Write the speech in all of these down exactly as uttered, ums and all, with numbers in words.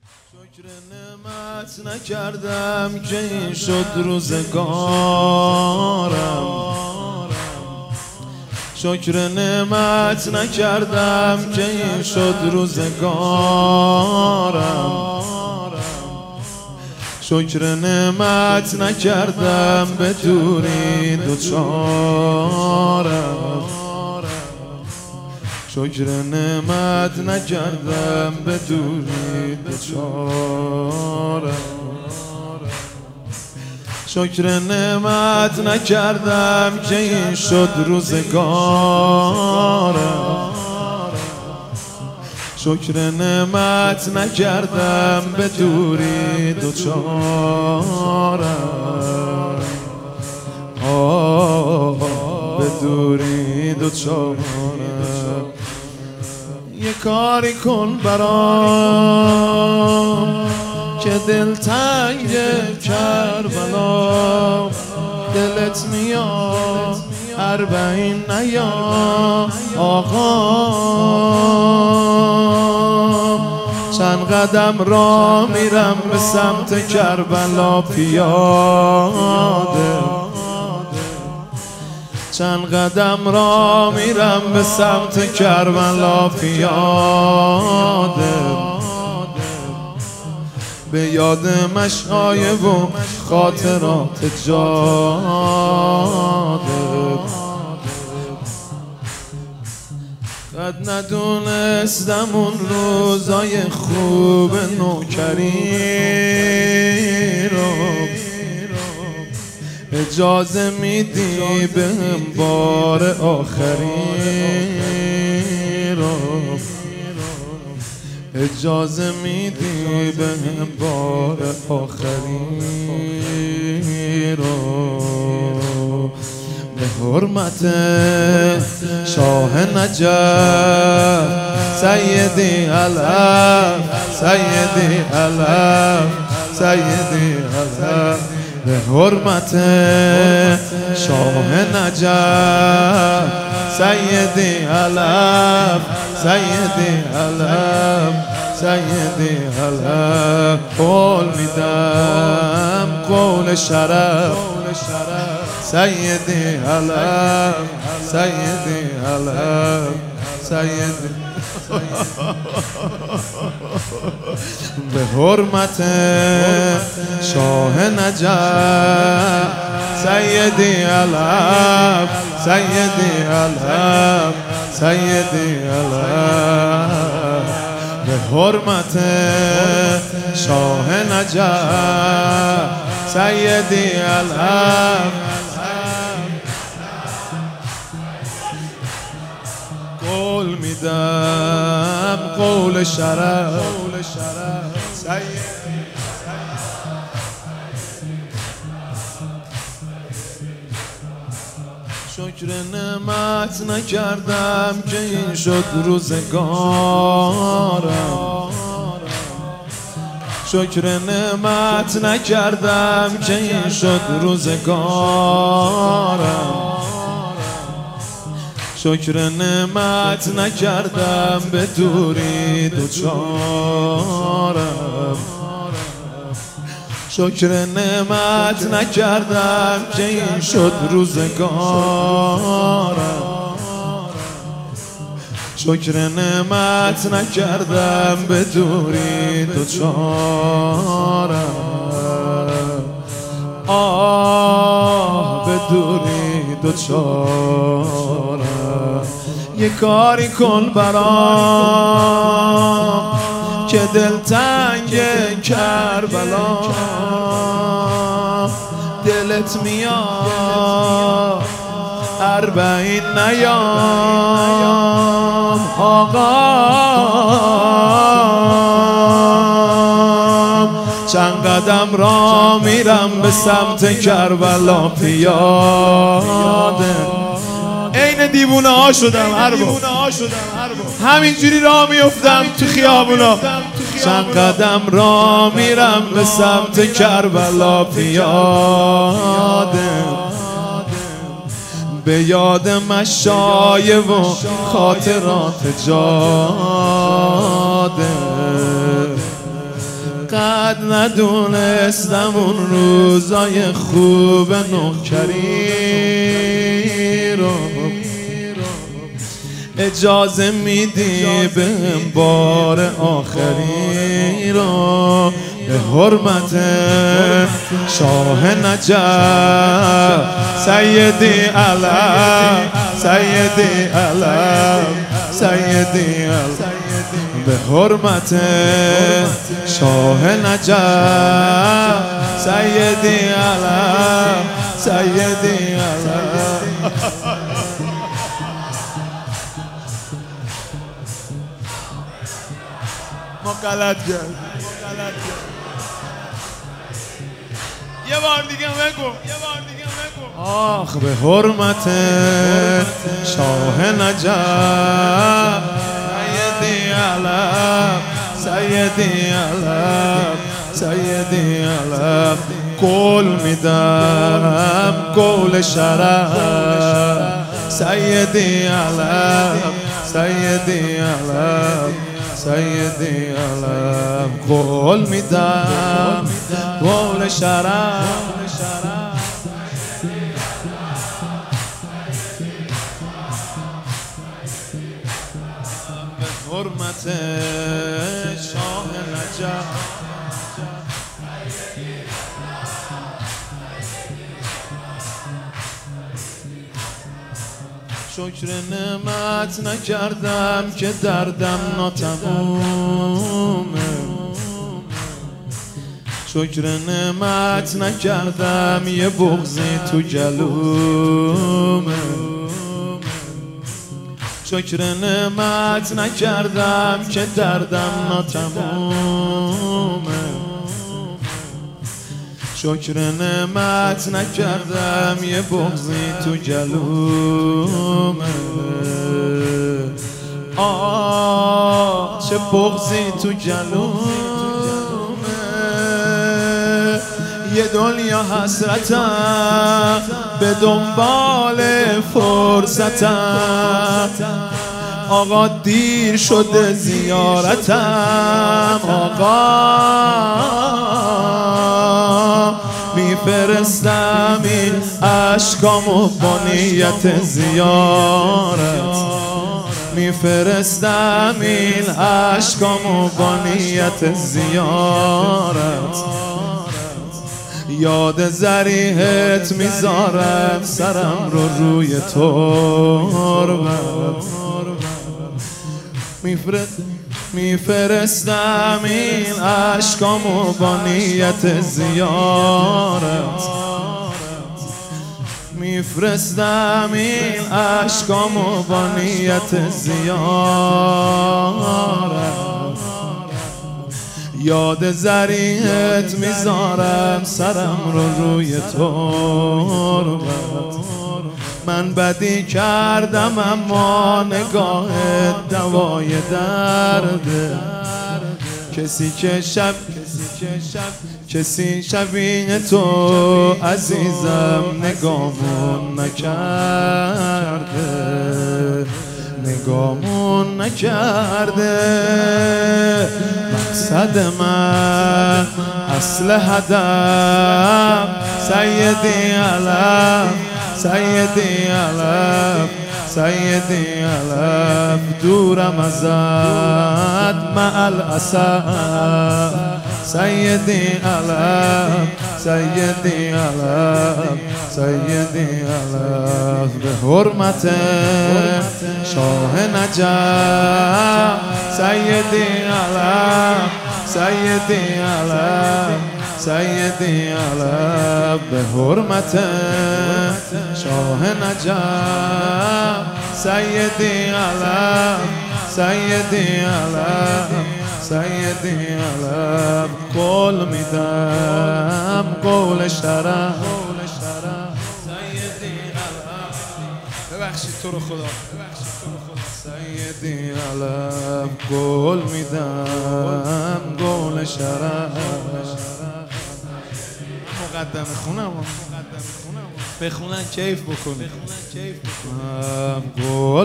شکر نعمت نکردم که این شد روزگارم، شکر نعمت نکردم که این شد روزگارم، شکر نعمت نکردم به دوری دوچارم، شکر نعمت نکردم به دوری دوچارم، شکر نعمت نکردم که این شد روزگارم، شکر نعمت نکردم به دوری دوچارم، آه به دوری دوچارم. یه کاری کن برام که دلتنگ کربلا، دلت میاد اربعین نیام آقا، چند قدم را میرم به سمت کربلا پیاده، چند قدم را میرم به سمت کربلا پیاده، به یاد مشعایه و خاطرات جاده. قد ندونستم اون روزای خوب نوکری رو، اجازه میدی بهم بار آخری رو، اجازه میدی بهم بار آخری رو، به حرمت شاه نجف سیدی علف، سیدی علف، سیدی علف، به حرمت شاه نجف سیدی علف، سیدی علف، سیدی علف، قول میدم قول شرف، سیدی علف، سیدی علف، سیدی به حرمت شاه نجف سیدی علف، سیدی علف، سیدی علف، به حرمت شاه نجف سیدی علف، قول میدم قول شرف، شکر نعمت نکردم که این شد روزگارم، شکر نعمت نکردم که این شد روزگارم، شکر نعمت نکردم به دوری دوچارم، شکر نعمت نکردم که این شد روزگارم، شکر نعمت نکردم به دوری دوچارم، آه به دوری دوچارم. یه کاری کن برام که دلتنگ کربلا، دلت میاد اربعین نیام آقا، چند قدم را میرم به سمت کربلا پیاده، عین دیوونه ها شدم هر بار همینجوری را میفتم تو خیابونا، چند قدم را میرم به سمت کربلا پیاده، به یاد مشایه و خاطرات جاده، فقط ندونستم اون روزای خوب نوکری رو اجازه میدی بهم بار آخری رو به حرمت شاه نجف سیدی علم سیدی علم سیدی علم به حرمت شاه نجف سیدی علم سیدی علم ما غلط کرد یه بار دیگه بگو یه بار دیگه بگو آخ به حرمت شاه نجف سیدی علم سیدی علم سیدی علم قول میدم قول شرف سیدی علم سیدی علم سیدی علم قول میدم قول شرف به حرمت شاه نجف شکر نعمت نکردم که دردم ناتمومه شکر نعمت نکردم یه بغضی تو گلومه شکر نعمت نکردم که دردم ناتمومه شکر نعمت نکردم یه بغضی تو گلومه آه چه بغضی تو گلومه یه دنیا حسرتم به دنبال فرصتم آقا دیر شده زیارتم آقا میفرستم این عشقامو با نیت زیارت میفرستم این عشقامو با نیت زیارت یاد ذریحت میذارم سرم رو روی تربت میفرستم این عشقامو با نیت زیارت میفرستم این عشقامو با نیت زیارت یاد ذریحت میذارم سرم رو روی تربت من بدی کردم اما نگاهت دوای درده کسی که شب کسی شبیه تو عزیزم نگامون نکرده نگامون نکرده مقصد من اصل هدف سیدی علم سیدی علم سیدی علم دورم ازت مع الاسف سیدی علم سیدی علم سیدی علم به حرمت شاه نجف سیدی علم سیدی علم سیدی علم به حرمت شاه نجف سیدی علم سیدی علم سیدی علم قول میدم قول شرف سیدی علم ببخشید تو رو خدا سیدی علم قول میدم قول شرف مقدم خونم بخونن کیف بکنی قول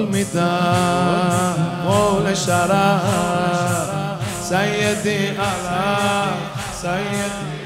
میدم قول شرف سیدی علم سید